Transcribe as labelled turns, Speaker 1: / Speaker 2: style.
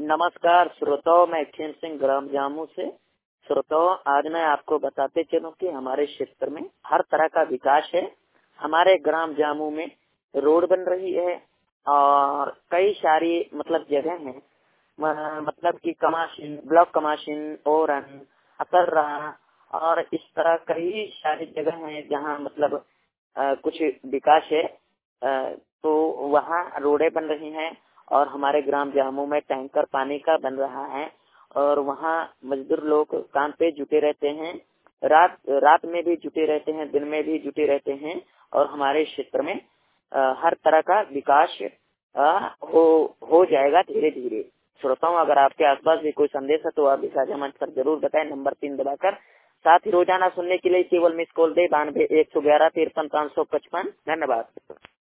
Speaker 1: नमस्कार श्रोताओं, मैं खेम सिंह ग्राम जामू से। श्रोताओं, आज मैं आपको बताते चलूं कि हमारे क्षेत्र में हर तरह का विकास है। हमारे ग्राम जामू में रोड बन रही है और कई सारी जगह हैं, मतलब कि कमाशिन, ब्लॉक कमाशिन, ओरन, असर्रा और इस तरह कई सारी जगह हैं जहां कुछ विकास है। तो वहाँ रोडें बन रही हैं और हमारे ग्राम जामू में टैंकर पानी का बन रहा है और वहाँ मजदूर लोग काम पे जुटे रहते हैं। रात में भी जुटे रहते हैं, दिन में भी जुटे रहते हैं और हमारे क्षेत्र में हर तरह का विकास हो जाएगा धीरे धीरे। श्रोताओं, अगर आपके आसपास भी कोई संदेश है तो आप इस साझा मंच पर जरूर बताएं, नंबर 3 दबाकर। साथ ही रोजाना सुनने के लिए केवल मिस कॉल दे 92 111 53 555। धन्यवाद।